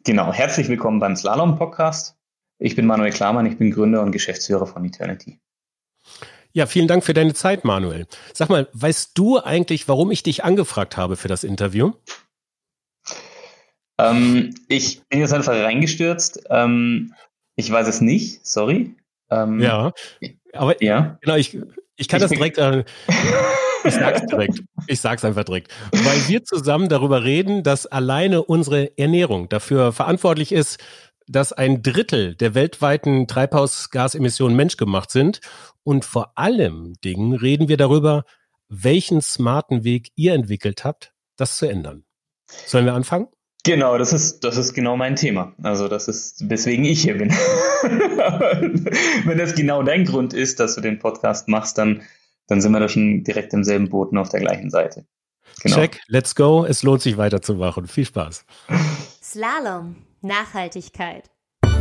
Genau, herzlich willkommen beim Slalom-Podcast. Ich bin Manuel Klamann, ich bin Gründer und Geschäftsführer von Eternity. Ja, vielen Dank für deine Zeit, Manuel. Sag mal, weißt du eigentlich, warum ich dich angefragt habe für das Interview? Ich bin jetzt einfach reingestürzt. Ich weiß es nicht, sorry. Ja, aber ja. genau, ich kann das direkt, ich sag's einfach direkt, weil wir zusammen darüber reden, dass alleine unsere Ernährung dafür verantwortlich ist, dass 1/3 der weltweiten Treibhausgasemissionen menschgemacht sind. Und vor allem Dingen reden wir darüber, welchen smarten Weg ihr entwickelt habt, das zu ändern. Sollen wir anfangen? Genau, das ist genau mein Thema. Also das ist, weswegen ich hier bin. Wenn das genau dein Grund ist, dass du den Podcast machst, dann sind wir da schon direkt im selben Boot und auf der gleichen Seite. Genau. Check, let's go. Es lohnt sich weiterzumachen. Viel Spaß. Slalom, Nachhaltigkeit.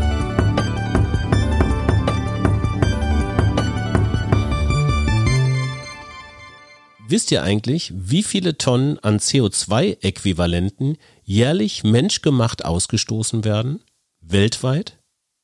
Wisst ihr eigentlich, wie viele Tonnen an CO2-Äquivalenten jährlich menschgemacht ausgestoßen werden? Weltweit?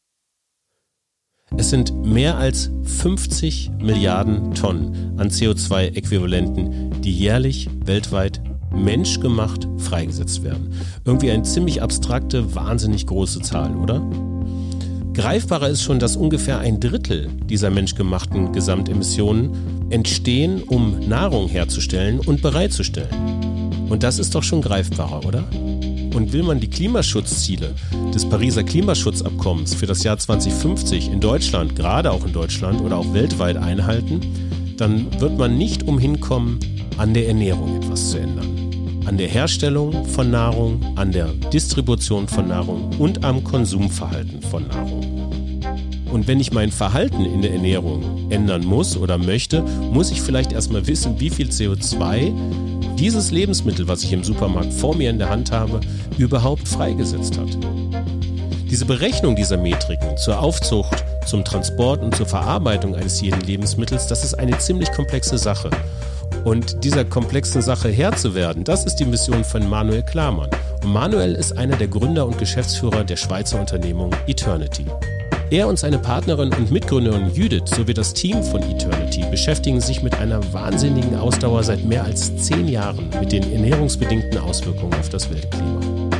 Es sind mehr als 50 Milliarden Tonnen an CO2-Äquivalenten, die jährlich weltweit menschgemacht freigesetzt werden. Irgendwie eine ziemlich abstrakte, wahnsinnig große Zahl, oder? Greifbarer ist schon, dass ungefähr 1/3 dieser menschgemachten Gesamtemissionen entstehen, um Nahrung herzustellen und bereitzustellen. Und das ist doch schon greifbarer, oder? Und will man die Klimaschutzziele des Pariser Klimaschutzabkommens für das Jahr 2050 in Deutschland, gerade auch in Deutschland oder auch weltweit einhalten, dann wird man nicht umhin kommen, an der Ernährung etwas zu ändern. An der Herstellung von Nahrung, an der Distribution von Nahrung und am Konsumverhalten von Nahrung. Und wenn ich mein Verhalten in der Ernährung ändern muss oder möchte, muss ich vielleicht erstmal wissen, wie viel CO2 dieses Lebensmittel, was ich im Supermarkt vor mir in der Hand habe, überhaupt freigesetzt hat. Diese Berechnung dieser Metriken zur Aufzucht, zum Transport und zur Verarbeitung eines jeden Lebensmittels, das ist eine ziemlich komplexe Sache. Und dieser komplexen Sache Herr zu werden, das ist die Mission von Manuel Klamann. Und Manuel ist einer der Gründer und Geschäftsführer der Schweizer Unternehmung Eternity. Er und seine Partnerin und Mitgründerin Judith sowie das Team von Eternity beschäftigen sich mit einer wahnsinnigen Ausdauer seit mehr als 10 Jahren mit den ernährungsbedingten Auswirkungen auf das Weltklima.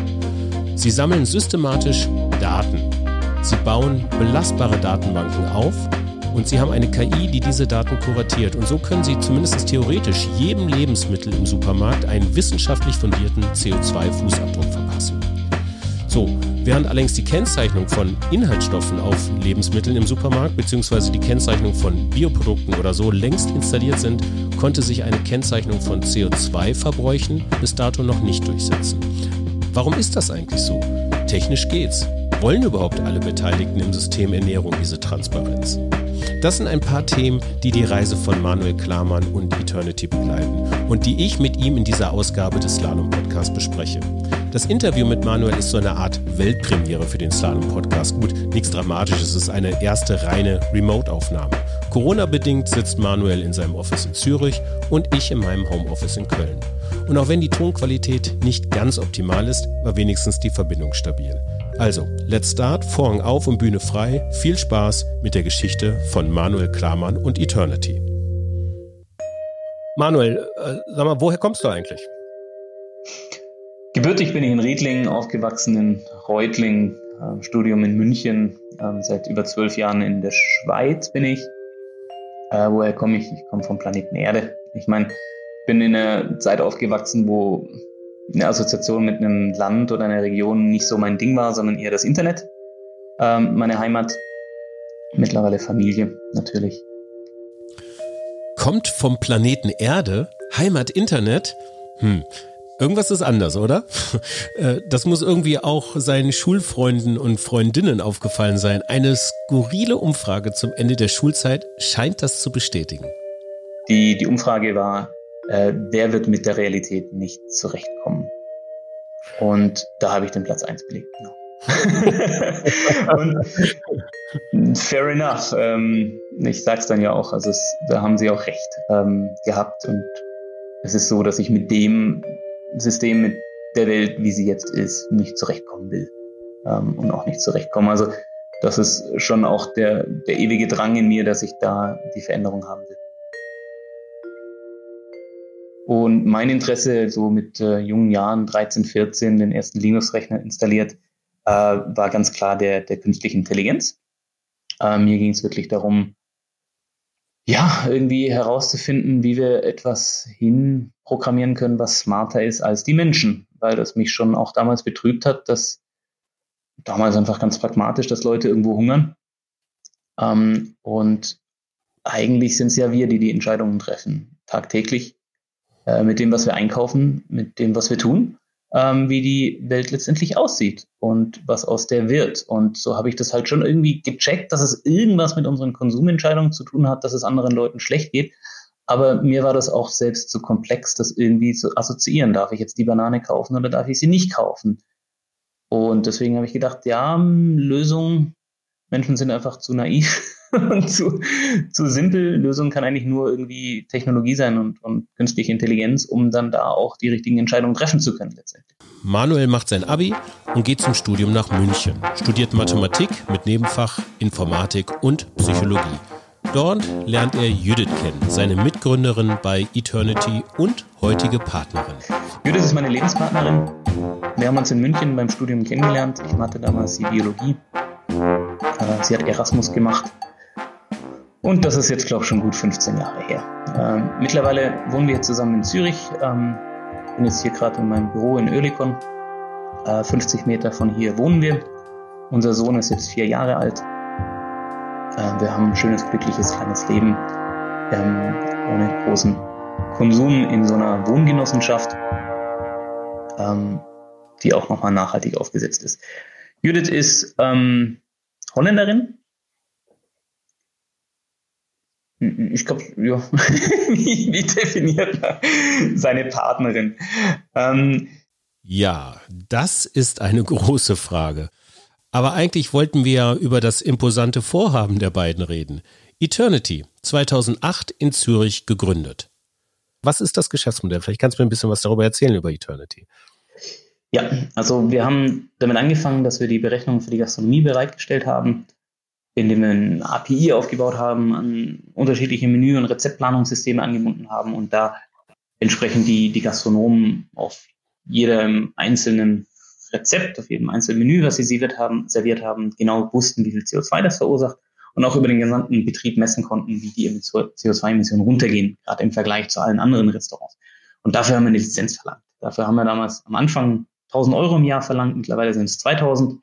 Sie sammeln systematisch Daten. Sie bauen belastbare Datenbanken auf und sie haben eine KI, die diese Daten kuratiert. Und so können sie zumindest theoretisch jedem Lebensmittel im Supermarkt einen wissenschaftlich fundierten CO2-Fußabdruck verpassen. So, während allerdings die Kennzeichnung von Inhaltsstoffen auf Lebensmitteln im Supermarkt bzw. die Kennzeichnung von Bioprodukten oder so längst installiert sind, konnte sich eine Kennzeichnung von CO2-Verbräuchen bis dato noch nicht durchsetzen. Warum ist das eigentlich so? Technisch geht's. Wollen überhaupt alle Beteiligten im System Ernährung diese Transparenz? Das sind ein paar Themen, die die Reise von Manuel Klamann und Eternity begleiten und die ich mit ihm in dieser Ausgabe des Slalom-Podcasts bespreche. Das Interview mit Manuel ist so eine Art Weltpremiere für den Slalom-Podcast. Gut, nichts Dramatisches, es ist eine erste reine Remote-Aufnahme. Corona-bedingt sitzt Manuel in seinem Office in Zürich und ich in meinem Homeoffice in Köln. Und auch wenn die Tonqualität nicht ganz optimal ist, war wenigstens die Verbindung stabil. Also, let's start, Vorhang auf und Bühne frei. Viel Spaß mit der Geschichte von Manuel Klamann und Eternity. Manuel, sag mal, woher kommst du eigentlich? Gebürtig bin ich in Riedlingen, aufgewachsen in Reutlingen, Studium in München, seit über 12 Jahren in der Schweiz bin ich. Woher komme ich? Ich komme vom Planeten Erde. Ich meine, bin in einer Zeit aufgewachsen, wo eine Assoziation mit einem Land oder einer Region nicht so mein Ding war, sondern eher das Internet. Meine Heimat, mittlerweile Familie natürlich. Kommt vom Planeten Erde? Heimat Internet? Irgendwas ist anders, oder? Das muss irgendwie auch seinen Schulfreunden und Freundinnen aufgefallen sein. Eine skurrile Umfrage zum Ende der Schulzeit scheint das zu bestätigen. Die Umfrage war, wer wird mit der Realität nicht zurechtkommen? Und da habe ich den Platz 1 belegt. Genau. Und fair enough. Ich sag's dann ja auch, also da haben sie auch recht gehabt. Und es ist so, dass ich mit dem System, mit der Welt, wie sie jetzt ist, nicht zurechtkommen will. und auch nicht zurechtkomme. Also das ist schon auch der ewige Drang in mir, dass ich da die Veränderung haben will. Und mein Interesse, so mit jungen Jahren, 13, 14, den ersten Linux-Rechner installiert, war ganz klar der künstlichen Intelligenz. Mir ging es wirklich darum, ja, irgendwie herauszufinden, wie wir etwas hinprogrammieren können, was smarter ist als die Menschen. Weil das mich schon auch damals betrübt hat, dass damals einfach ganz pragmatisch, dass Leute irgendwo hungern. Und eigentlich sind es ja wir, die die Entscheidungen treffen, tagtäglich, mit dem, was wir einkaufen, mit dem, was wir tun, wie die Welt letztendlich aussieht und was aus der wird. Und so habe ich das halt schon irgendwie gecheckt, dass es irgendwas mit unseren Konsumentscheidungen zu tun hat, dass es anderen Leuten schlecht geht. Aber mir war das auch selbst zu komplex, das irgendwie zu assoziieren. Darf ich jetzt die Banane kaufen oder darf ich sie nicht kaufen? Und deswegen habe ich gedacht, ja, Lösung, Menschen sind einfach zu naiv und zu simpel. Lösung kann eigentlich nur irgendwie Technologie sein und künstliche Intelligenz, um dann da auch die richtigen Entscheidungen treffen zu können letztendlich. Manuel macht sein Abi und geht zum Studium nach München, studiert Mathematik mit Nebenfach Informatik und Psychologie. Dort lernt er Judith kennen, seine Mitgründerin bei Eternity und heutige Partnerin. Judith ist meine Lebenspartnerin. Wir haben uns in München beim Studium kennengelernt. Ich hatte damals die Biologie. Sie hat Erasmus gemacht. Und das ist jetzt, glaube ich, schon gut 15 Jahre her. Mittlerweile wohnen wir zusammen in Zürich. Ich bin jetzt hier gerade in meinem Büro in Oerlikon. 50 Meter von hier wohnen wir. Unser Sohn ist jetzt 4 Jahre alt. Wir haben ein schönes, glückliches, kleines Leben. Ohne großen Konsum in so einer Wohngenossenschaft, die auch nochmal nachhaltig aufgesetzt ist. Judith ist Holländerin. Ich glaube, ja. Wie definiert man seine Partnerin? Ja, das ist eine große Frage. Aber eigentlich wollten wir ja über das imposante Vorhaben der beiden reden. Eternity, 2008 in Zürich gegründet. Was ist das Geschäftsmodell? Vielleicht kannst du mir ein bisschen was darüber erzählen über Eternity. Ja, also wir haben damit angefangen, dass wir die Berechnungen für die Gastronomie bereitgestellt haben, indem wir ein API aufgebaut haben, an unterschiedliche Menü- und Rezeptplanungssysteme angebunden haben und da entsprechend die Gastronomen auf jedem einzelnen Rezept, auf jedem einzelnen Menü, was sie serviert haben, genau wussten, wie viel CO2 das verursacht und auch über den gesamten Betrieb messen konnten, wie die CO2-Emissionen runtergehen, gerade im Vergleich zu allen anderen Restaurants. Und dafür haben wir eine Lizenz verlangt. Dafür haben wir damals am Anfang 1.000 Euro im Jahr verlangt, mittlerweile sind es 2.000.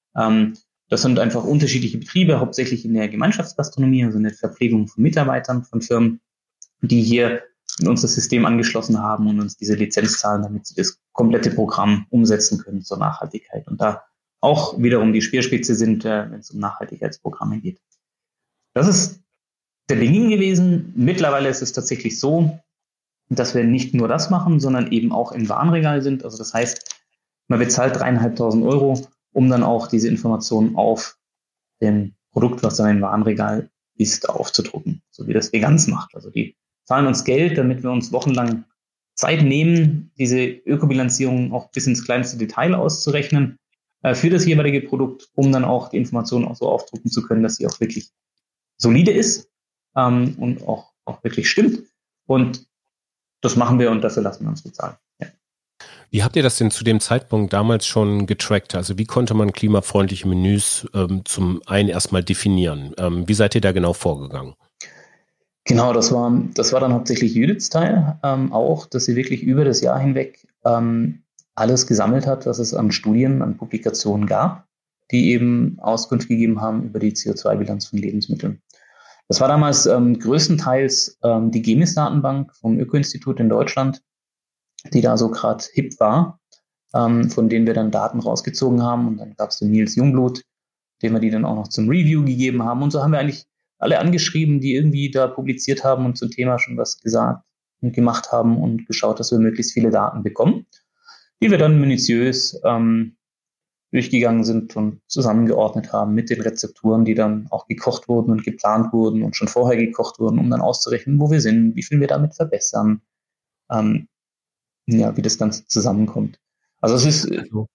Das sind einfach unterschiedliche Betriebe, hauptsächlich in der Gemeinschaftsgastronomie, also in der Verpflegung von Mitarbeitern von Firmen, die hier in unser System angeschlossen haben und uns diese Lizenz zahlen, damit sie das komplette Programm umsetzen können zur Nachhaltigkeit. Und da auch wiederum die Speerspitze sind, wenn es um Nachhaltigkeitsprogramme geht. Das ist der Beginn gewesen. Mittlerweile ist es tatsächlich so, dass wir nicht nur das machen, sondern eben auch im Warenregal sind. Also das heißt, man bezahlt 3.500 Euro, um dann auch diese Informationen auf dem Produkt, was dann im Warenregal ist, aufzudrucken, so wie das Veganz macht. Also die zahlen uns Geld, damit wir uns wochenlang Zeit nehmen, diese Ökobilanzierung auch bis ins kleinste Detail auszurechnen für das jeweilige Produkt, um dann auch die Informationen auch so aufdrucken zu können, dass sie auch wirklich solide ist und auch wirklich stimmt. Und das machen wir und dafür lassen wir uns bezahlen. Ja. Wie habt ihr das denn zu dem Zeitpunkt damals schon getrackt? Also wie konnte man klimafreundliche Menüs zum einen erstmal definieren? Wie seid ihr da genau vorgegangen? Genau, das war dann hauptsächlich Judiths Teil auch, dass sie wirklich über das Jahr hinweg alles gesammelt hat, was es an Studien, an Publikationen gab, die eben Auskunft gegeben haben über die CO2-Bilanz von Lebensmitteln. Das war damals größtenteils die GEMIS-Datenbank vom Öko-Institut in Deutschland, die da so gerade hip war, von denen wir dann Daten rausgezogen haben. Und dann gab es den Nils Jungblut, dem wir die dann auch noch zum Review gegeben haben. Und so haben wir eigentlich alle angeschrieben, die irgendwie da publiziert haben und zum Thema schon was gesagt und gemacht haben und geschaut, dass wir möglichst viele Daten bekommen, die wir dann minutiös durchgegangen sind und zusammengeordnet haben mit den Rezepturen, die dann auch gekocht wurden und geplant wurden und schon vorher gekocht wurden, um dann auszurechnen, wo wir sind, wie viel wir damit verbessern, wie das Ganze zusammenkommt. Also es ist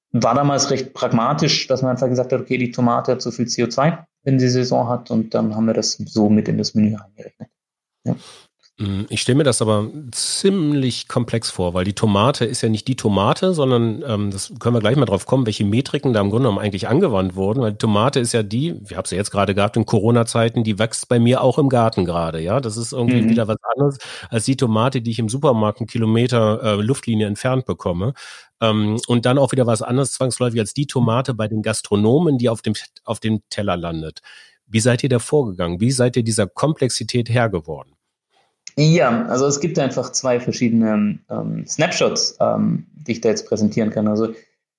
war damals recht pragmatisch, dass man einfach gesagt hat, okay, die Tomate hat so viel CO2, wenn sie Saison hat, und dann haben wir das so mit in das Menü eingerechnet. Ja. Ich stelle mir das aber ziemlich komplex vor, weil die Tomate ist ja nicht die Tomate, sondern das können wir gleich mal drauf kommen, welche Metriken da im Grunde genommen eigentlich angewandt wurden, weil die Tomate ist ja die, wir haben sie jetzt gerade gehabt in Corona-Zeiten, die wächst bei mir auch im Garten gerade, ja, das ist irgendwie wieder was anderes als die Tomate, die ich im Supermarkt einen Kilometer Luftlinie entfernt bekomme. Und dann auch wieder was anderes zwangsläufig als die Tomate bei den Gastronomen, die auf dem Teller landet. Wie seid ihr da vorgegangen? Wie seid ihr dieser Komplexität Herr geworden? Ja, also es gibt einfach zwei verschiedene Snapshots, die ich da jetzt präsentieren kann. Also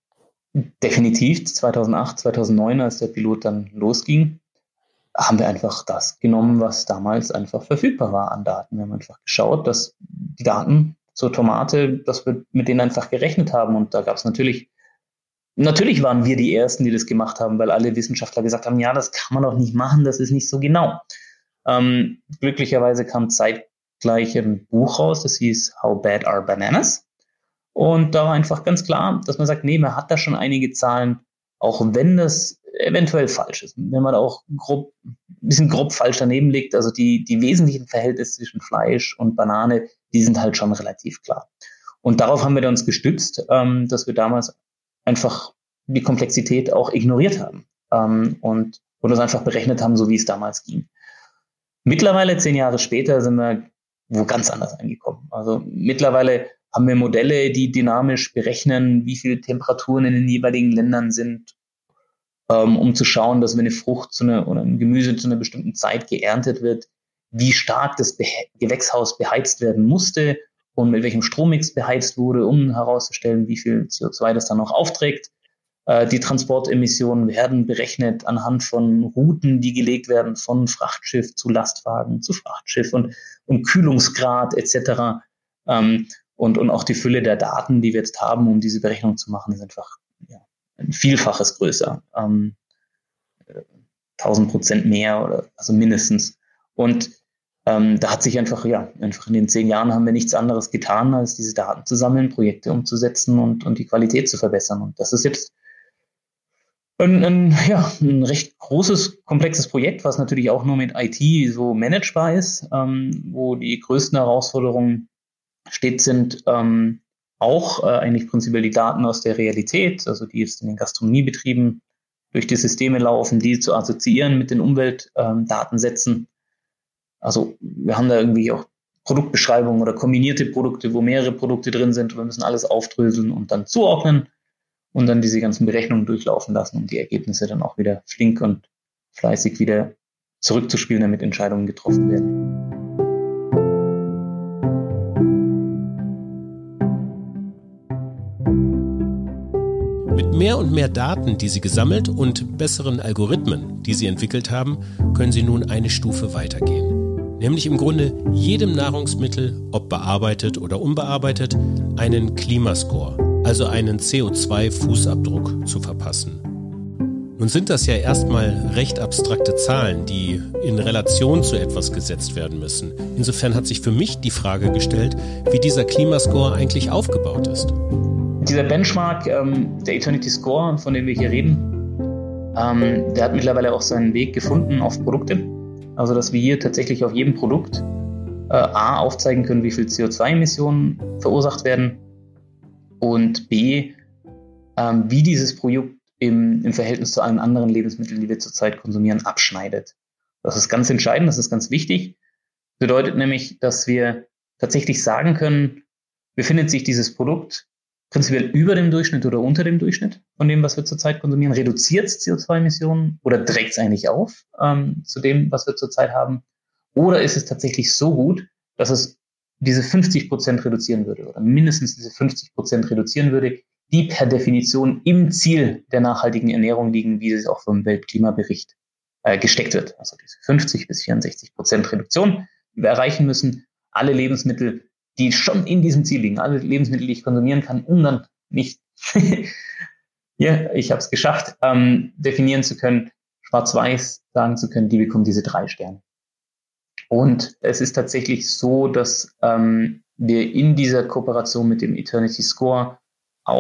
definitiv 2008, 2009, als der Pilot dann losging, haben wir einfach das genommen, was damals einfach verfügbar war an Daten. Wir haben einfach geschaut, dass die Daten zur Tomate, dass wir mit denen einfach gerechnet haben. Und da gab es natürlich waren wir die Ersten, die das gemacht haben, weil alle Wissenschaftler gesagt haben, ja, das kann man doch nicht machen, das ist nicht so genau. Glücklicherweise kam zeitgleich ein Buch raus, das hieß How Bad Are Bananas? Und da war einfach ganz klar, dass man sagt, nee, man hat da schon einige Zahlen, auch wenn das eventuell falsch ist. Wenn man da auch ein bisschen grob falsch daneben liegt, also die wesentlichen Verhältnisse zwischen Fleisch und Banane, die sind halt schon relativ klar. Und darauf haben wir uns gestützt, dass wir damals einfach die Komplexität auch ignoriert haben und das einfach berechnet haben, so wie es damals ging. Mittlerweile, 10 Jahre später, sind wir wo ganz anders angekommen. Also mittlerweile haben wir Modelle, die dynamisch berechnen, wie viele Temperaturen in den jeweiligen Ländern sind, um zu schauen, dass wenn eine Frucht oder ein Gemüse zu einer bestimmten Zeit geerntet wird, wie stark das Gewächshaus beheizt werden musste und mit welchem Strommix beheizt wurde, um herauszustellen, wie viel CO2 das dann noch aufträgt. Die Transportemissionen werden berechnet anhand von Routen, die gelegt werden von Frachtschiff zu Lastwagen zu Frachtschiff und Kühlungsgrad etc. Und auch die Fülle der Daten, die wir jetzt haben, um diese Berechnung zu machen, ist einfach ein Vielfaches größer. 1000% mehr oder also mindestens. Und da hat sich einfach in den 10 Jahren haben wir nichts anderes getan, als diese Daten zu sammeln, Projekte umzusetzen und die Qualität zu verbessern. Und das ist jetzt ein recht großes, komplexes Projekt, was natürlich auch nur mit IT so managebar ist, wo die größten Herausforderungen sind auch eigentlich prinzipiell die Daten aus der Realität, also die jetzt in den Gastronomiebetrieben durch die Systeme laufen, die zu assoziieren mit den Umweltdatensätzen. Also wir haben da irgendwie auch Produktbeschreibungen oder kombinierte Produkte, wo mehrere Produkte drin sind. Wir müssen alles aufdröseln und dann zuordnen und dann diese ganzen Berechnungen durchlaufen lassen, um die Ergebnisse dann auch wieder flink und fleißig wieder zurückzuspielen, damit Entscheidungen getroffen werden. Mit mehr und mehr Daten, die Sie gesammelt und besseren Algorithmen, die Sie entwickelt haben, können Sie nun eine Stufe weitergehen. Nämlich im Grunde jedem Nahrungsmittel, ob bearbeitet oder unbearbeitet, einen Klimascore, also einen CO2-Fußabdruck zu verpassen. Nun sind das ja erstmal recht abstrakte Zahlen, die in Relation zu etwas gesetzt werden müssen. Insofern hat sich für mich die Frage gestellt, wie dieser Klimascore eigentlich aufgebaut ist. Dieser Benchmark, der Eternity Score, von dem wir hier reden, der hat mittlerweile auch seinen Weg gefunden auf Produkte. Also dass wir hier tatsächlich auf jedem Produkt A aufzeigen können, wie viel CO2-Emissionen verursacht werden und B, wie dieses Produkt im Verhältnis zu allen anderen Lebensmitteln, die wir zurzeit konsumieren, abschneidet. Das ist ganz entscheidend, das ist ganz wichtig. Das bedeutet nämlich, dass wir tatsächlich sagen können, befindet sich dieses Produkt prinzipiell über dem Durchschnitt oder unter dem Durchschnitt von dem, was wir zurzeit konsumieren? Reduziert es CO2-Emissionen oder trägt es eigentlich auf zu dem, was wir zurzeit haben? Oder ist es tatsächlich so gut, dass es diese 50% reduzieren würde oder mindestens diese 50% reduzieren würde, die per Definition im Ziel der nachhaltigen Ernährung liegen, wie es auch vom Weltklimabericht gesteckt wird. Also diese 50-64% Reduktion, die wir erreichen müssen. Alle Lebensmittel, die schon in diesem Ziel liegen, alle Lebensmittel, die ich konsumieren kann, um dann nicht, ich habe es geschafft, definieren zu können, schwarz-weiß sagen zu können, die bekommen diese 3 Sterne. Und es ist tatsächlich so, dass wir in dieser Kooperation mit dem Eternity Score auch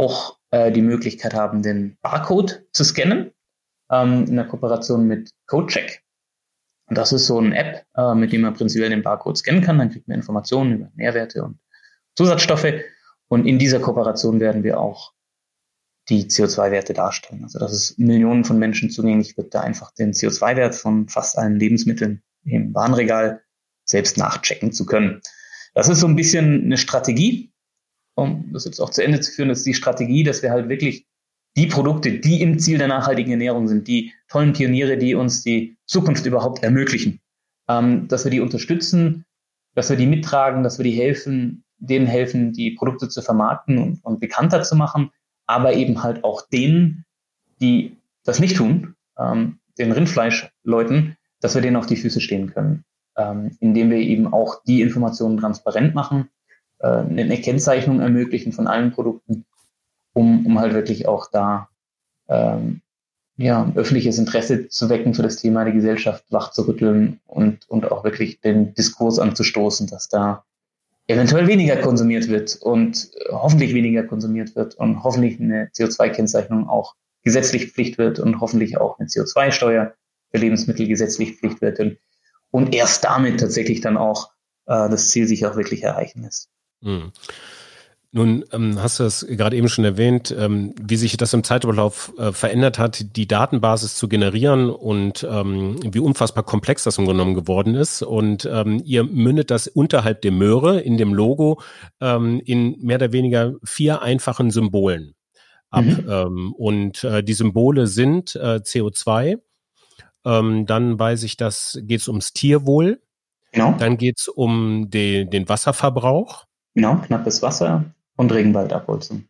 die Möglichkeit haben, den Barcode zu scannen, in der Kooperation mit CodeCheck. Und das ist so eine App, mit dem man prinzipiell den Barcode scannen kann. Dann kriegt man Informationen über Nährwerte und Zusatzstoffe. Und in dieser Kooperation werden wir auch die CO2-Werte darstellen. Also dass es Millionen von Menschen zugänglich wird, da einfach den CO2-Wert von fast allen Lebensmitteln im Warenregal selbst nachchecken zu können. Das ist so ein bisschen eine Strategie, um das jetzt auch zu Ende zu führen, das ist die Strategie, dass wir halt wirklich die Produkte, die im Ziel der nachhaltigen Ernährung sind, die tollen Pioniere, die uns die Zukunft überhaupt ermöglichen, dass wir die unterstützen, dass wir die mittragen, dass wir denen helfen, die Produkte zu vermarkten und bekannter zu machen, aber eben halt auch denen, die das nicht tun, den Rindfleischleuten, dass wir denen auf die Füße stehen können, indem wir eben auch die Informationen transparent machen, eine Kennzeichnung ermöglichen von allen Produkten, um halt wirklich auch da öffentliches Interesse zu wecken für das Thema, die Gesellschaft wachzurütteln und auch wirklich den Diskurs anzustoßen, dass da eventuell weniger konsumiert wird und hoffentlich weniger konsumiert wird und hoffentlich eine CO2-Kennzeichnung auch gesetzlich Pflicht wird und hoffentlich auch eine CO2-Steuer für Lebensmittel gesetzlich Pflicht wird und erst damit tatsächlich dann auch das Ziel sich auch wirklich erreichen lässt. Hm. Nun hast du es gerade eben schon erwähnt, wie sich das im Zeitverlauf verändert hat, die Datenbasis zu generieren und wie unfassbar komplex das im Grunde genommen geworden ist. Und ihr mündet das unterhalb der Möhre in dem Logo in mehr oder weniger 4 einfachen Symbolen ab. Und die Symbole sind CO2, dann weiß ich, geht es ums Tierwohl, genau. Dann geht es um den Wasserverbrauch. Genau, knappes Wasser. Und Regenwaldabholzung.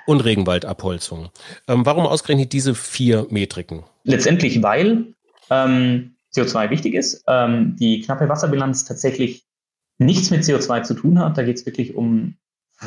Warum ausgerechnet diese 4 Metriken? Letztendlich, weil CO2 wichtig ist, die knappe Wasserbilanz tatsächlich nichts mit CO2 zu tun hat. Da geht es wirklich um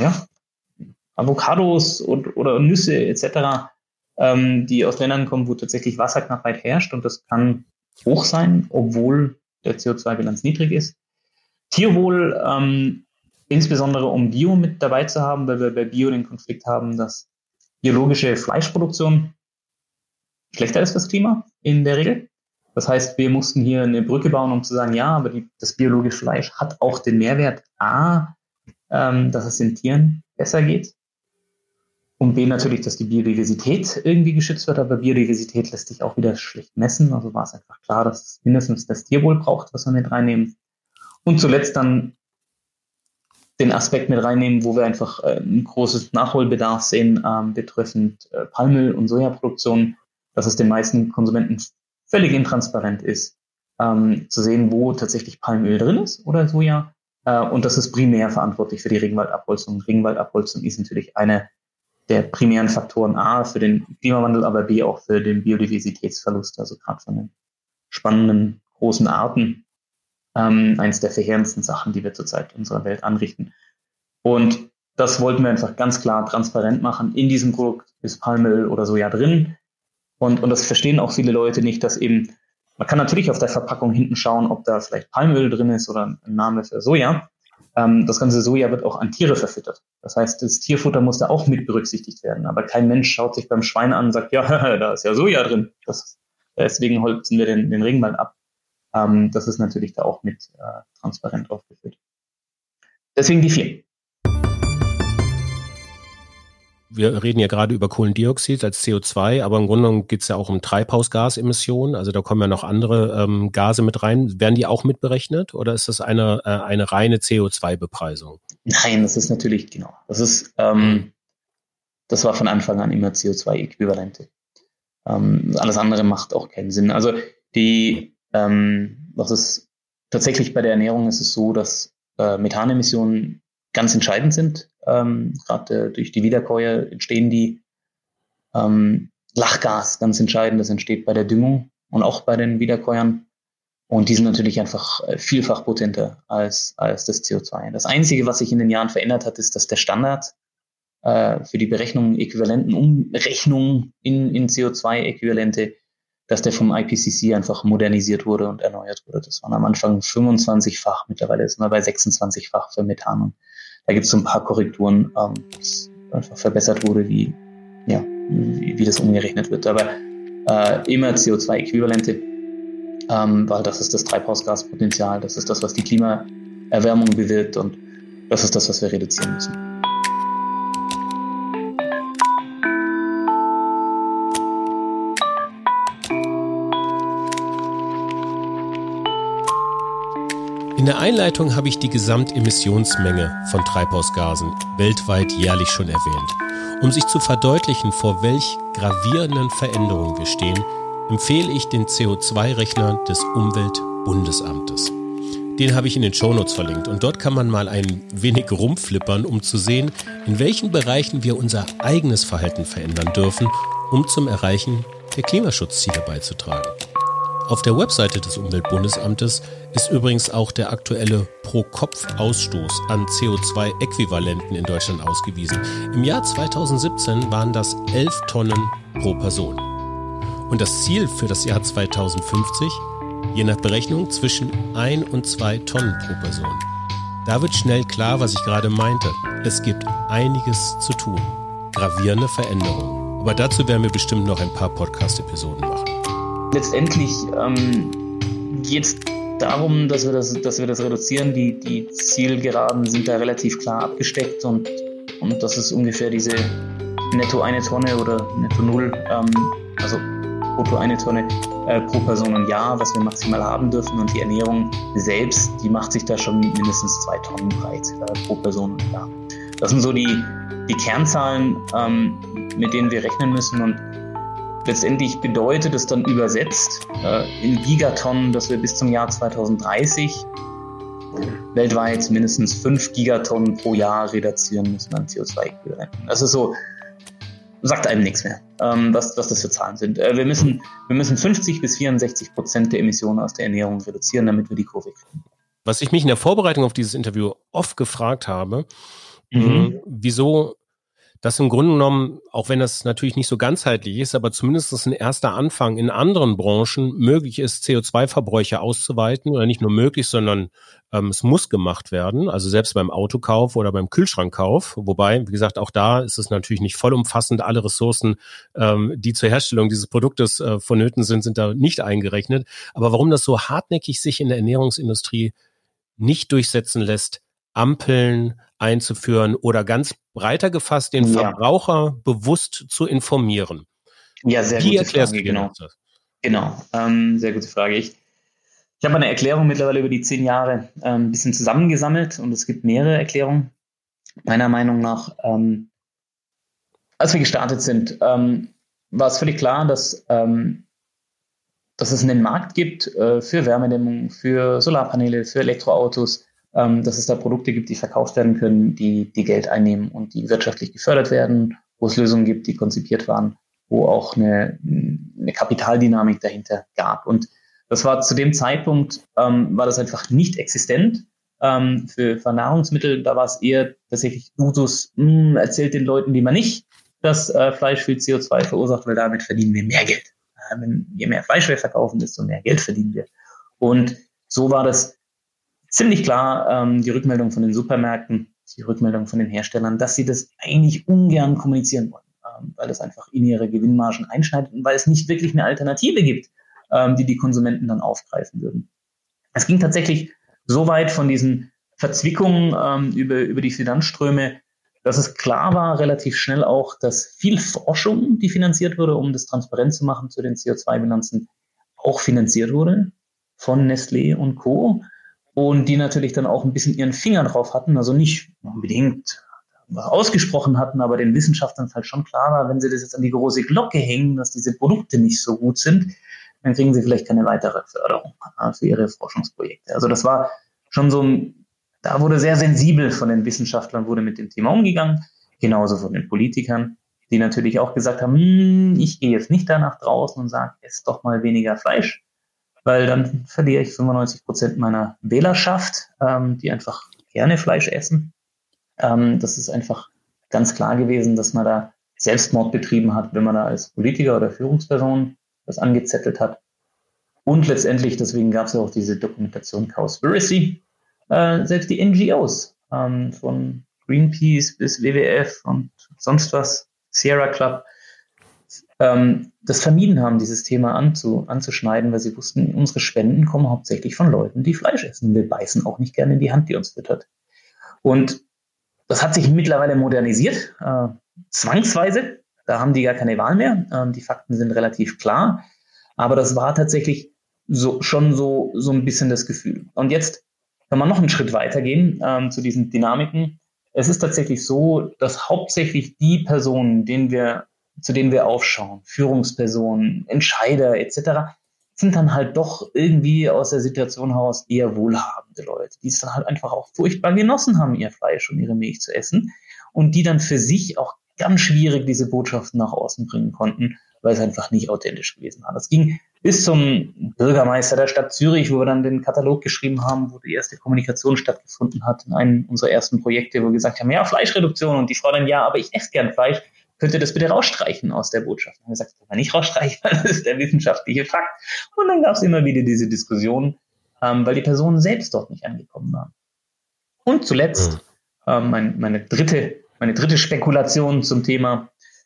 Avocados oder Nüsse etc., die aus Ländern kommen, wo tatsächlich Wasserknappheit herrscht. Und das kann hoch sein, obwohl der CO2-Bilanz niedrig ist. Tierwohl, insbesondere um Bio mit dabei zu haben, weil wir bei Bio den Konflikt haben, dass biologische Fleischproduktion schlechter ist fürs Klima in der Regel. Das heißt, wir mussten hier eine Brücke bauen, um zu sagen, ja, aber das biologische Fleisch hat auch den Mehrwert A, dass es den Tieren besser geht und B natürlich, dass die Biodiversität irgendwie geschützt wird, aber Biodiversität lässt sich auch wieder schlecht messen. Also war es einfach klar, dass es mindestens das Tierwohl braucht, was wir mit reinnehmen. Und zuletzt dann den Aspekt mit reinnehmen, wo wir einfach ein großes Nachholbedarf sehen, betreffend Palmöl- und Sojaproduktion, dass es den meisten Konsumenten völlig intransparent ist, zu sehen, wo tatsächlich Palmöl drin ist oder Soja. Und das ist primär verantwortlich für die Regenwaldabholzung. Regenwaldabholzung ist natürlich einer der primären Faktoren A für den Klimawandel, aber B auch für den Biodiversitätsverlust, also gerade von den spannenden großen Arten. Eins der verheerendsten Sachen, die wir zurzeit in unserer Welt anrichten. Und das wollten wir einfach ganz klar transparent machen. In diesem Produkt ist Palmöl oder Soja drin. Und das verstehen auch viele Leute nicht, dass eben, man kann natürlich auf der Verpackung hinten schauen, ob da vielleicht Palmöl drin ist oder ein Name für Soja. Das ganze Soja wird auch an Tiere verfüttert. Das heißt, das Tierfutter muss da auch mit berücksichtigt werden. Aber kein Mensch schaut sich beim Schwein an und sagt, ja, da ist ja Soja drin. Deswegen holzen wir den Regenwald ab. Das ist natürlich da auch mit transparent aufgeführt. Deswegen die 4. Wir reden ja gerade über Kohlendioxid als CO2, aber im Grunde genommen geht es ja auch um Treibhausgasemissionen. Also da kommen ja noch andere Gase mit rein. Werden die auch mitberechnet oder ist das eine reine CO2-Bepreisung? Nein, das ist natürlich, genau. Das war von Anfang an immer CO2-Äquivalente. Alles andere macht auch keinen Sinn. Also was ist tatsächlich bei der Ernährung ist es so, dass Methanemissionen ganz entscheidend sind. Gerade durch die Wiederkäuer entstehen die. Lachgas, ganz entscheidend, das entsteht bei der Düngung und auch bei den Wiederkäuern. Und die sind natürlich einfach vielfach potenter als das CO2. Das Einzige, was sich in den Jahren verändert hat, ist, dass der Standard für die Berechnung äquivalenten Umrechnung in CO2-Äquivalente, dass der vom IPCC einfach modernisiert wurde und erneuert wurde. Das waren am Anfang 25-fach, mittlerweile ist man bei 26-fach für Methan. Und da gibt es so ein paar Korrekturen, das einfach verbessert wurde, wie wie das umgerechnet wird. Aber immer CO2-Äquivalente, weil das ist das Treibhausgaspotenzial, das ist das, was die Klimaerwärmung bewirkt und das ist das, was wir reduzieren müssen. In der Einleitung habe ich die Gesamtemissionsmenge von Treibhausgasen weltweit jährlich schon erwähnt. Um sich zu verdeutlichen, vor welch gravierenden Veränderungen wir stehen, empfehle ich den CO2-Rechner des Umweltbundesamtes. Den habe ich in den Shownotes verlinkt und dort kann man mal ein wenig rumflippern, um zu sehen, in welchen Bereichen wir unser eigenes Verhalten verändern dürfen, um zum Erreichen der Klimaschutzziele beizutragen. Auf der Webseite des Umweltbundesamtes ist übrigens auch der aktuelle Pro-Kopf-Ausstoß an CO2-Äquivalenten in Deutschland ausgewiesen. Im Jahr 2017 waren das 11 Tonnen pro Person. Und das Ziel für das Jahr 2050, je nach Berechnung, zwischen 1 und 2 Tonnen pro Person. Da wird schnell klar, was ich gerade meinte. Es gibt einiges zu tun. Gravierende Veränderungen. Aber dazu werden wir bestimmt noch ein paar Podcast-Episoden machen. Letztendlich geht es darum, dass wir das reduzieren. Die Zielgeraden sind da relativ klar abgesteckt und das ist ungefähr diese netto 1 Tonne oder netto 0, also brutto 1 Tonne pro Person und Jahr, was wir maximal haben dürfen. Und die Ernährung selbst, die macht sich da schon mindestens 2 Tonnen breit pro Person und Jahr. Das sind so die Kernzahlen, mit denen wir rechnen müssen. Und letztendlich bedeutet es dann übersetzt in Gigatonnen, dass wir bis zum Jahr 2030 weltweit mindestens 5 Gigatonnen pro Jahr reduzieren müssen an CO2-Äquivalenten. Das ist so, sagt einem nichts mehr, was das für Zahlen sind. Wir müssen 50-64% der Emissionen aus der Ernährung reduzieren, damit wir die Kurve kriegen. Was ich mich in der Vorbereitung auf dieses Interview oft gefragt habe, wieso das im Grunde genommen, auch wenn das natürlich nicht so ganzheitlich ist, aber zumindest ein erster Anfang in anderen Branchen möglich ist, CO2-Verbräuche auszuweiten oder nicht nur möglich, sondern es muss gemacht werden, also selbst beim Autokauf oder beim Kühlschrankkauf, wobei, wie gesagt, auch da ist es natürlich nicht vollumfassend, alle Ressourcen, die zur Herstellung dieses Produktes vonnöten sind da nicht eingerechnet, aber warum das so hartnäckig sich in der Ernährungsindustrie nicht durchsetzen lässt, Ampeln einzuführen oder ganz breiter gefasst, den Verbraucher bewusst zu informieren. Ja, sehr gute Frage, genau. Sehr gute Frage. Ich habe eine Erklärung mittlerweile über die 10 Jahre ein bisschen zusammengesammelt und es gibt mehrere Erklärungen. Meiner Meinung nach, als wir gestartet sind, war es völlig klar, dass es einen Markt gibt für Wärmedämmung, für Solarpaneele, für Elektroautos, dass es da Produkte gibt, die verkauft werden können, die Geld einnehmen und die wirtschaftlich gefördert werden, wo es Lösungen gibt, die konzipiert waren, wo auch eine Kapitaldynamik dahinter gab. Und das war zu dem Zeitpunkt, war das einfach nicht existent. Für Nahrungsmittel, da war es eher tatsächlich Usus, erzählt den Leuten lieber nicht, dass Fleisch viel CO2 verursacht, weil damit verdienen wir mehr Geld. Je mehr Fleisch wir verkaufen, desto mehr Geld verdienen wir. Und so war das ziemlich klar, die Rückmeldung von den Supermärkten, die Rückmeldung von den Herstellern, dass sie das eigentlich ungern kommunizieren wollen, weil es einfach in ihre Gewinnmargen einschneidet und weil es nicht wirklich eine Alternative gibt, die Konsumenten dann aufgreifen würden. Es ging tatsächlich so weit von diesen Verzwickungen über die Finanzströme, dass es klar war, relativ schnell auch, dass viel Forschung, die finanziert wurde, um das transparent zu machen zu den CO2-Bilanzen, auch finanziert wurde von Nestlé und Co., und die natürlich dann auch ein bisschen ihren Finger drauf hatten, also nicht unbedingt ausgesprochen hatten, aber den Wissenschaftlern halt schon klar war, wenn sie das jetzt an die große Glocke hängen, dass diese Produkte nicht so gut sind, dann kriegen sie vielleicht keine weitere Förderung für ihre Forschungsprojekte. Also das war schon so, da wurde sehr sensibel von den Wissenschaftlern, wurde mit dem Thema umgegangen, genauso von den Politikern, die natürlich auch gesagt haben, ich gehe jetzt nicht da nach draußen und sage, ess doch mal weniger Fleisch, weil dann verliere ich 95% meiner Wählerschaft, die einfach gerne Fleisch essen. Das ist einfach ganz klar gewesen, dass man da Selbstmord betrieben hat, wenn man da als Politiker oder Führungsperson das angezettelt hat. Und letztendlich, deswegen gab es ja auch diese Dokumentation Cowspiracy, selbst die NGOs, von Greenpeace bis WWF und sonst was, Sierra Club, das vermieden haben, dieses Thema anzuschneiden, weil sie wussten, unsere Spenden kommen hauptsächlich von Leuten, die Fleisch essen. Wir beißen auch nicht gerne in die Hand, die uns füttert. Und das hat sich mittlerweile modernisiert, zwangsweise. Da haben die gar keine Wahl mehr. Die Fakten sind relativ klar. Aber das war tatsächlich schon so ein bisschen das Gefühl. Und jetzt kann man noch einen Schritt weitergehen zu diesen Dynamiken. Es ist tatsächlich so, dass hauptsächlich die Personen, zu denen wir aufschauen, Führungspersonen, Entscheider etc., sind dann halt doch irgendwie aus der Situation heraus eher wohlhabende Leute, die es dann halt einfach auch furchtbar genossen haben, ihr Fleisch und ihre Milch zu essen und die dann für sich auch ganz schwierig diese Botschaften nach außen bringen konnten, weil es einfach nicht authentisch gewesen war. Das ging bis zum Bürgermeister der Stadt Zürich, wo wir dann den Katalog geschrieben haben, wo die erste Kommunikation stattgefunden hat in einem unserer ersten Projekte, wo wir gesagt haben, ja, Fleischreduktion. Und die Frau dann, ja, aber ich esse gern Fleisch. Könnt ihr das bitte rausstreichen aus der Botschaft? Und wir gesagt, das kann man nicht rausstreichen, das ist der wissenschaftliche Fakt. Und dann gab es immer wieder diese Diskussion, weil die Personen selbst dort nicht angekommen waren. Und zuletzt meine dritte Spekulation zum Thema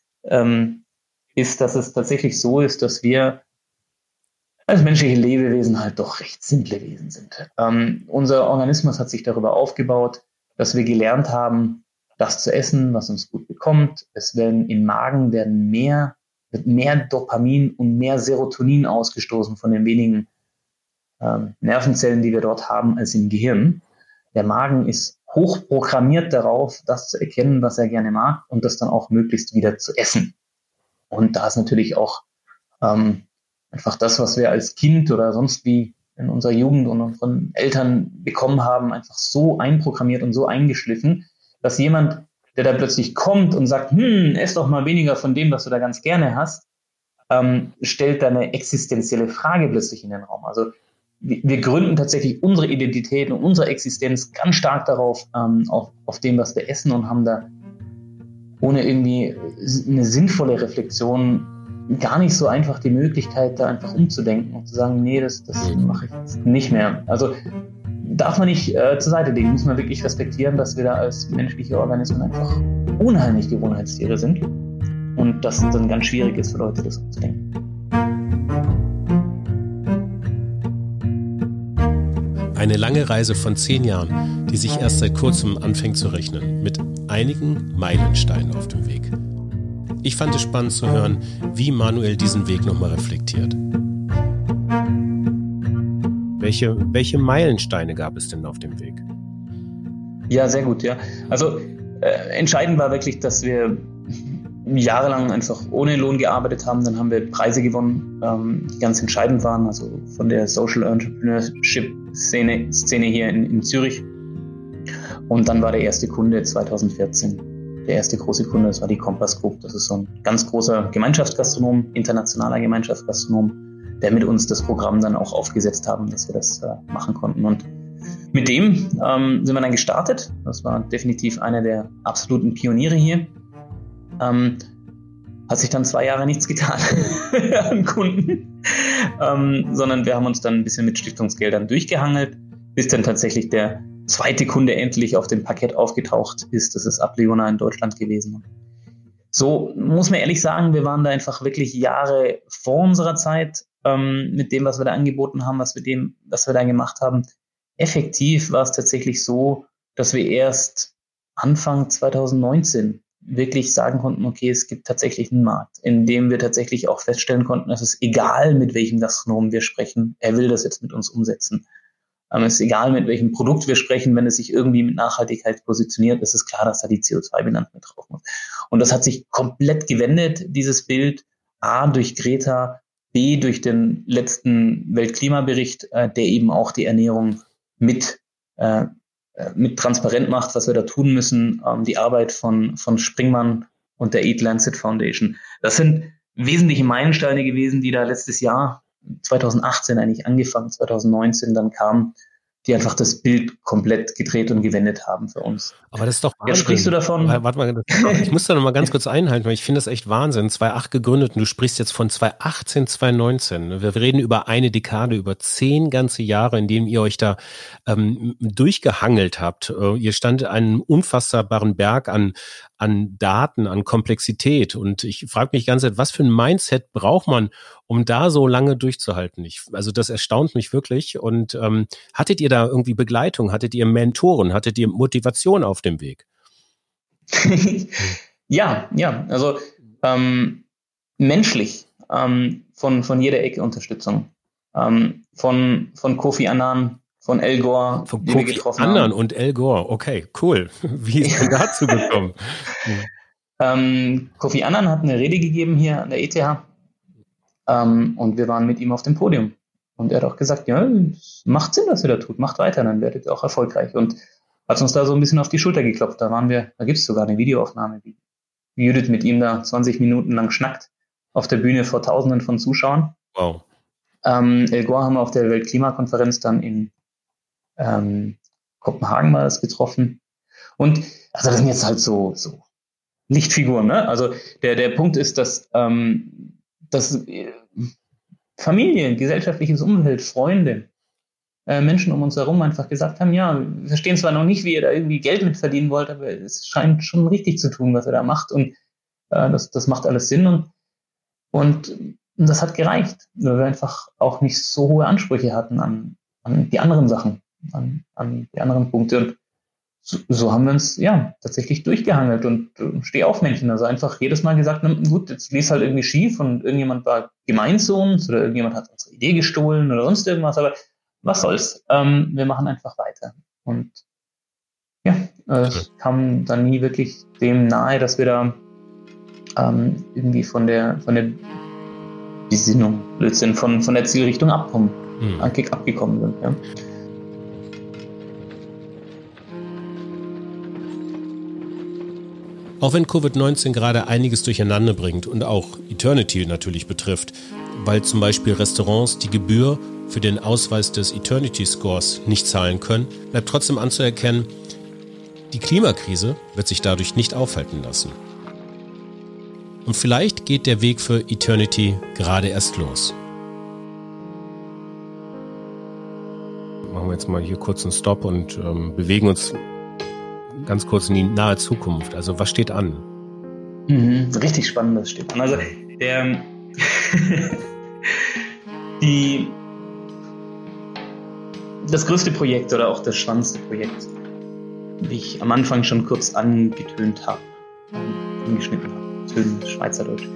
ist, dass es tatsächlich so ist, dass wir als menschliche Lebewesen halt doch recht simple Wesen sind. Unser Organismus hat sich darüber aufgebaut, dass wir gelernt haben, das zu essen, was uns gut bekommt. Im Magen wird mehr Dopamin und mehr Serotonin ausgestoßen von den wenigen Nervenzellen, die wir dort haben, als im Gehirn. Der Magen ist hochprogrammiert darauf, das zu erkennen, was er gerne mag und das dann auch möglichst wieder zu essen. Und da ist natürlich auch einfach das, was wir als Kind oder sonst wie in unserer Jugend und unseren Eltern bekommen haben, einfach so einprogrammiert und so eingeschliffen, dass jemand, der da plötzlich kommt und sagt, ess doch mal weniger von dem, was du da ganz gerne hast, stellt da eine existenzielle Frage plötzlich in den Raum. Also wir gründen tatsächlich unsere Identität und unsere Existenz ganz stark darauf, auf dem, was wir essen und haben da ohne irgendwie eine sinnvolle Reflexion gar nicht so einfach die Möglichkeit, da einfach umzudenken und zu sagen, nee, das mache ich jetzt nicht mehr. Also darf man nicht zur Seite legen, muss man wirklich respektieren, dass wir da als menschliche Organismen einfach unheimlich Gewohnheitstiere sind und dass es dann ganz schwierig ist für Leute, das umzudenken. Eine lange Reise von 10 Jahren, die sich erst seit kurzem anfängt zu rechnen, mit einigen Meilensteinen auf dem Weg. Ich fand es spannend zu hören, wie Manuel diesen Weg nochmal reflektiert. Welche Meilensteine gab es denn auf dem Weg? Ja, sehr gut, ja. Also entscheidend war wirklich, dass wir jahrelang einfach ohne Lohn gearbeitet haben. Dann haben wir Preise gewonnen, die ganz entscheidend waren, also von der Social Entrepreneurship-Szene hier in Zürich. Und dann war der erste Kunde 2014. Der erste große Kunde, das war die Compass Group. Das ist so ein ganz großer Gemeinschaftsgastronom, internationaler Gemeinschaftsgastronom, der mit uns das Programm dann auch aufgesetzt haben, dass wir das machen konnten. Und mit dem sind wir dann gestartet. Das war definitiv einer der absoluten Pioniere hier. Hat sich dann 2 Jahre nichts getan an Kunden, sondern wir haben uns dann ein bisschen mit Stiftungsgeldern durchgehangelt, bis dann tatsächlich der zweite Kunde endlich auf dem Parkett aufgetaucht ist. Das ist Ableona in Deutschland gewesen. So muss man ehrlich sagen, wir waren da einfach wirklich Jahre vor unserer Zeit mit dem, was wir da angeboten haben, was wir da gemacht haben. Effektiv war es tatsächlich so, dass wir erst Anfang 2019 wirklich sagen konnten, okay, es gibt tatsächlich einen Markt, in dem wir tatsächlich auch feststellen konnten, es ist egal, mit welchem Gastronomen wir sprechen, er will das jetzt mit uns umsetzen. Es ist egal, mit welchem Produkt wir sprechen, wenn es sich irgendwie mit Nachhaltigkeit positioniert, ist es klar, dass da die CO2-Bilanz mit drauf muss. Und das hat sich komplett gewendet, dieses Bild, A, durch Greta, B, durch den letzten Weltklimabericht, der eben auch die Ernährung mit transparent macht, was wir da tun müssen, die Arbeit von Springmann und der Eat Lancet Foundation. Das sind wesentliche Meilensteine gewesen, die da letztes Jahr, 2018 eigentlich angefangen, 2019 dann kamen, die einfach das Bild komplett gedreht und gewendet haben für uns. Aber das ist doch Wahnsinn. Jetzt sprichst du davon. Warte mal, ich muss da noch mal ganz kurz einhalten, weil ich finde das echt Wahnsinn. 2008 gegründet und du sprichst jetzt von 2018, 2019. Wir reden über eine Dekade, über 10 ganze Jahre, in denen ihr euch da durchgehangelt habt. Ihr standet einen unfassbaren Berg an Daten, an Komplexität. Und ich frage mich ganz, was für ein Mindset braucht man, um da so lange durchzuhalten? Also das erstaunt mich wirklich. Und hattet ihr da irgendwie Begleitung? Hattet ihr Mentoren? Hattet ihr Motivation auf dem Weg? Ja, also menschlich von jeder Ecke Unterstützung. Von Kofi Annan, von Al Gore, von Kofi Annan und Al Gore, okay, cool. Wie ist denn dazu gekommen? Kofi Annan hat eine Rede gegeben hier an der ETH und wir waren mit ihm auf dem Podium. Und er hat auch gesagt, ja, es macht Sinn, was ihr da tut, macht weiter, dann werdet ihr auch erfolgreich. Und hat uns da so ein bisschen auf die Schulter geklopft. Da gibt es sogar eine Videoaufnahme, wie Judith mit ihm da 20 Minuten lang schnackt auf der Bühne vor Tausenden von Zuschauern. Wow. Al Gore haben wir auf der Weltklimakonferenz dann in Kopenhagen mal das getroffen. Und also das sind jetzt halt so Lichtfiguren, ne? Also der Punkt ist, dass Familie, gesellschaftliches Umfeld, Freunde, Menschen um uns herum einfach gesagt haben, ja, wir verstehen zwar noch nicht, wie ihr da irgendwie Geld mit verdienen wollt, aber es scheint schon richtig zu tun, was ihr da macht. Und das macht alles Sinn. Und das hat gereicht, weil wir einfach auch nicht so hohe Ansprüche hatten an die anderen Sachen, an die anderen Punkte. Und so haben wir uns tatsächlich durchgehangelt und Stehaufmännchen. Also einfach jedes Mal gesagt, gut, jetzt lief halt irgendwie schief und irgendjemand war gemein zu uns oder irgendjemand hat unsere Idee gestohlen oder sonst irgendwas, aber was soll's? Wir machen einfach weiter. Und es kam dann nie wirklich dem nahe, dass wir da irgendwie von der Besinnung, Blödsinn, von der Zielrichtung abgekommen sind. Ja. Auch wenn Covid-19 gerade einiges durcheinander bringt und auch Eternity natürlich betrifft, weil zum Beispiel Restaurants die Gebühr für den Ausweis des Eternity Scores nicht zahlen können, bleibt trotzdem anzuerkennen, die Klimakrise wird sich dadurch nicht aufhalten lassen. Und vielleicht geht der Weg für Eternity gerade erst los. Machen wir jetzt mal hier kurz einen Stopp und bewegen uns ganz kurz in die nahe Zukunft. Also was steht an? Richtig Spannendes steht an. Also das größte Projekt oder auch das spannendste Projekt, wie ich am Anfang schon kurz angetönt habe, angeschnitten habe, Tönen, Schweizerdeutsch,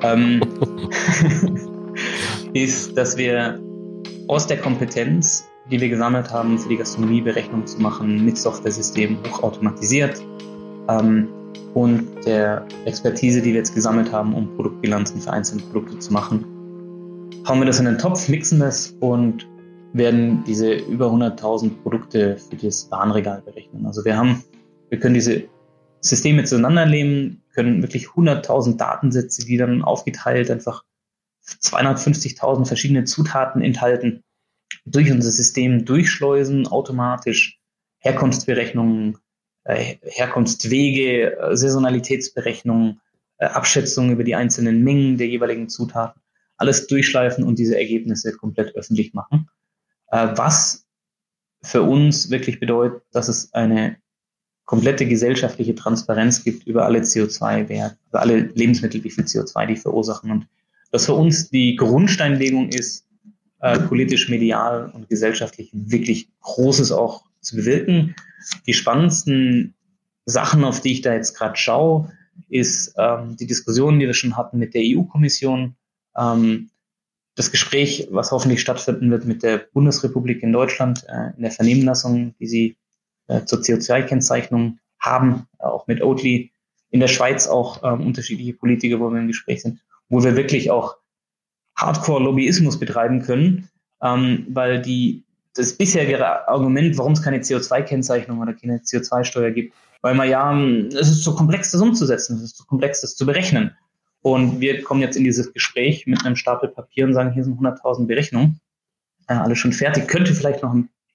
ist, dass wir aus der Kompetenz, die wir gesammelt haben, für die Gastronomie Berechnungen zu machen, mit Software-Systemen hochautomatisiert und der Expertise, die wir jetzt gesammelt haben, um Produktbilanzen für einzelne Produkte zu machen, hauen wir das in den Topf, mixen das und werden diese über 100.000 Produkte für das Warenregal berechnen. Also wir können diese Systeme zueinander nehmen, können wirklich 100.000 Datensätze, die dann aufgeteilt einfach 250.000 verschiedene Zutaten enthalten, durch unser System durchschleusen, automatisch Herkunftsberechnungen, Herkunftswege, Saisonalitätsberechnungen, Abschätzungen über die einzelnen Mengen der jeweiligen Zutaten, alles durchschleifen und diese Ergebnisse komplett öffentlich machen. Was für uns wirklich bedeutet, dass es eine komplette gesellschaftliche Transparenz gibt über alle CO2-Werte, also alle Lebensmittel, wie viel CO2 die verursachen. Und das für uns die Grundsteinlegung ist, politisch, medial und gesellschaftlich wirklich Großes auch zu bewirken. Die spannendsten Sachen, auf die ich da jetzt gerade schaue, ist die Diskussion, die wir schon hatten mit der EU-Kommission, das Gespräch, was hoffentlich stattfinden wird mit der Bundesrepublik in Deutschland, in der Vernehmlassung, die sie zur CO2-Kennzeichnung haben, auch mit Oatly, in der Schweiz auch unterschiedliche Politiker, wo wir im Gespräch sind, wo wir wirklich auch Hardcore-Lobbyismus betreiben können, weil das bisherige Argument, warum es keine CO2-Kennzeichnung oder keine CO2-Steuer gibt, weil es ist so komplex, das umzusetzen, es ist so komplex, das zu berechnen. Und wir kommen jetzt in dieses Gespräch mit einem Stapel Papier und sagen, hier sind 100.000 Berechnungen, alles schon fertig, könnte vielleicht noch ein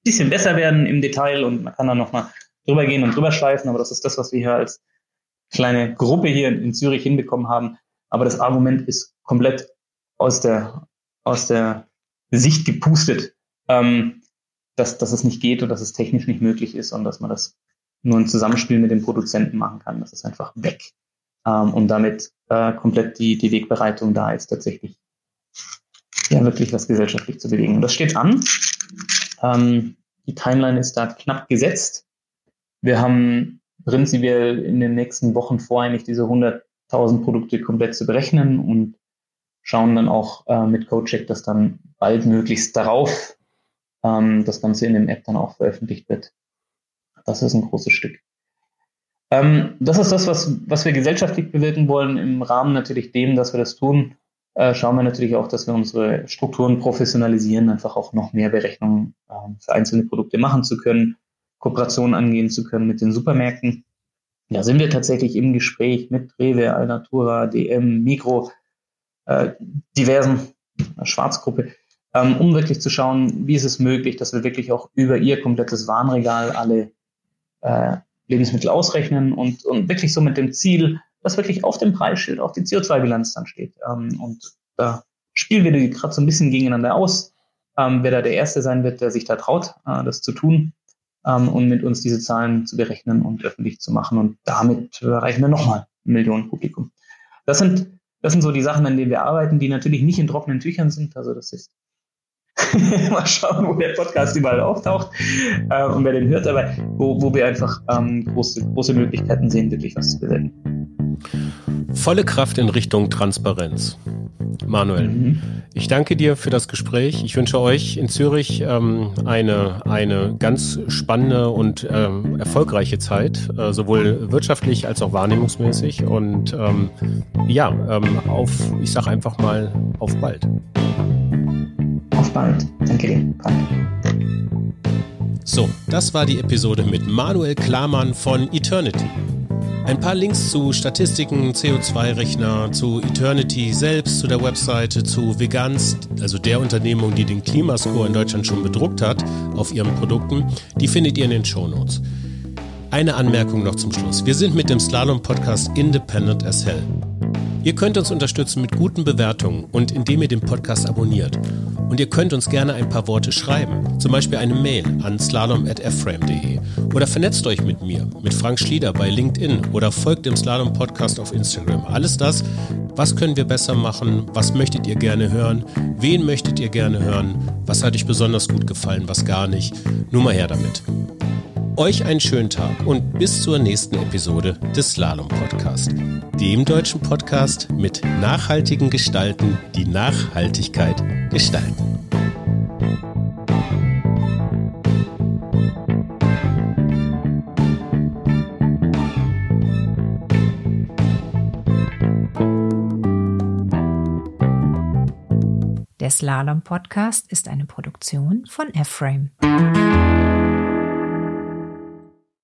bisschen besser werden im Detail und man kann dann nochmal drüber gehen und drüber schleifen, aber das ist das, was wir hier als kleine Gruppe hier in Zürich hinbekommen haben. Aber das Argument ist komplett aus der Sicht gepustet, dass es nicht geht und dass es technisch nicht möglich ist und dass man das nur im Zusammenspiel mit dem Produzenten machen kann. Das ist einfach weg. Und damit komplett die Wegbereitung da ist, tatsächlich wirklich was gesellschaftlich zu bewegen. Und das steht an. Die Timeline ist da knapp gesetzt. Wir haben prinzipiell in den nächsten Wochen vor, eigentlich diese 100.000 Produkte komplett zu berechnen und schauen dann auch mit CodeCheck, dass dann bald möglichst darauf das Ganze in dem App dann auch veröffentlicht wird. Das ist ein großes Stück. Das ist das, was wir gesellschaftlich bewirken wollen. Im Rahmen natürlich dem, dass wir das tun, schauen wir natürlich auch, dass wir unsere Strukturen professionalisieren, einfach auch noch mehr Berechnungen für einzelne Produkte machen zu können, Kooperationen angehen zu können mit den Supermärkten. Da sind wir tatsächlich im Gespräch mit Rewe, Alnatura, DM, Migros, diversen Schwarzgruppe, um wirklich zu schauen, wie ist es möglich, dass wir wirklich auch über ihr komplettes Warenregal alle Lebensmittel ausrechnen und wirklich so mit dem Ziel, dass wirklich auf dem Preisschild auch die CO2-Bilanz dann steht. Und da spielen wir gerade so ein bisschen gegeneinander aus, wer da der Erste sein wird, der sich da traut, das zu tun und mit uns diese Zahlen zu berechnen und öffentlich zu machen. Und damit erreichen wir nochmal 1 Million Publikum. Das sind so die Sachen, an denen wir arbeiten, die natürlich nicht in trockenen Tüchern sind. Also das ist mal schauen, wo der Podcast überall auftaucht und wer den hört, aber wo wir einfach große Möglichkeiten sehen, wirklich was zu bewirken. Volle Kraft in Richtung Transparenz. Manuel, ich danke dir für das Gespräch. Ich wünsche euch in Zürich eine ganz spannende und erfolgreiche Zeit, sowohl wirtschaftlich als auch wahrnehmungsmäßig. Und ich sage einfach mal, auf bald. Auf bald. Danke dir. So, das war die Episode mit Manuel Klamann von Eternity. Ein paar Links zu Statistiken, CO2-Rechner, zu Eternity selbst, zu der Webseite, zu Veganz, also der Unternehmung, die den Klimascore in Deutschland schon bedruckt hat, auf ihren Produkten, die findet ihr in den Shownotes. Eine Anmerkung noch zum Schluss. Wir sind mit dem Slalom-Podcast Independent as Hell. Ihr könnt uns unterstützen mit guten Bewertungen und indem ihr den Podcast abonniert. Und ihr könnt uns gerne ein paar Worte schreiben, zum Beispiel eine Mail an slalom@fframe.de oder vernetzt euch mit mir, mit Frank Schlieder bei LinkedIn oder folgt dem Slalom Podcast auf Instagram. Alles das, was können wir besser machen, was möchtet ihr gerne hören, wen möchtet ihr gerne hören, was hat euch besonders gut gefallen, was gar nicht. Nur mal her damit. Euch einen schönen Tag und bis zur nächsten Episode des Slalom Podcast, dem deutschen Podcast mit nachhaltigen Gestalten, die Nachhaltigkeit gestalten. Der Slalom Podcast ist eine Produktion von F-Frame.